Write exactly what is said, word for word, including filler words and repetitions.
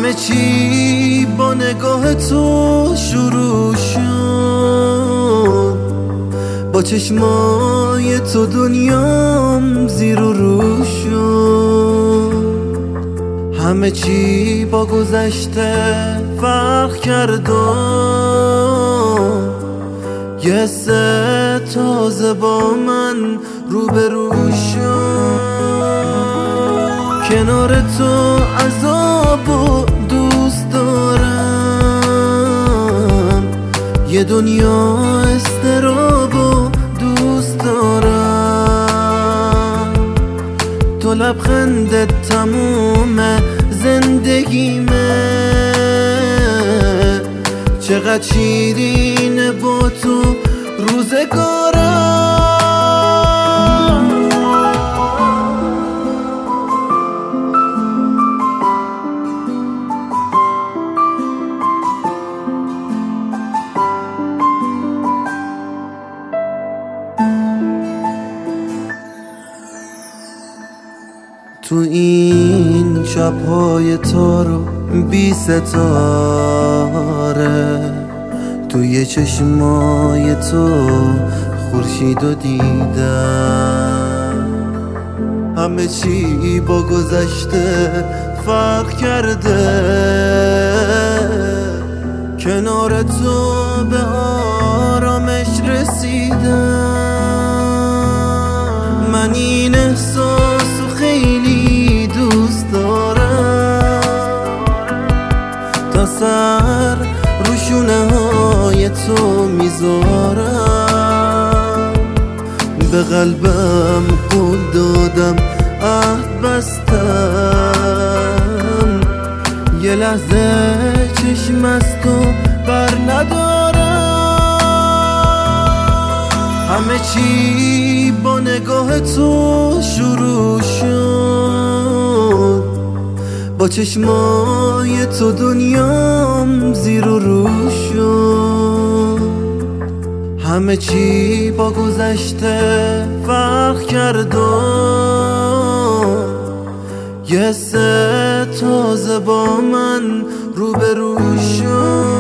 همه چی با نگاه تو شروع شد، با چشمای تو دنیام زیر و رو شد. همه چی با گذشته فرق کرد و یه سه تازه با من روبرو شد. کنار تو عذابو دوست دارم، یه دنیا استرابو دوست دارم. تو لبخندت تموم زندگیمه، چقدر شیرینه با تو روزگارم. تو این شب‌های تارو بی ستاره، توی چشمای تو خورشیدو دیدم. همه چی با گذشته فرق کرده، کنار تو به آرامش رسیدم. من این احساسو خیلی دوست دارم، تا سر رو شونه های تو میذارم. به قلبم قول دادم، عهد بستم، یه لحظه چشم از تو بر ندارم. همه چی با نگاه تو شروع شد، با چشمای تو دنیام زیر و رو شد. همه چی با گذشته فرق کرد و یه سه تازه با من روبرو شد.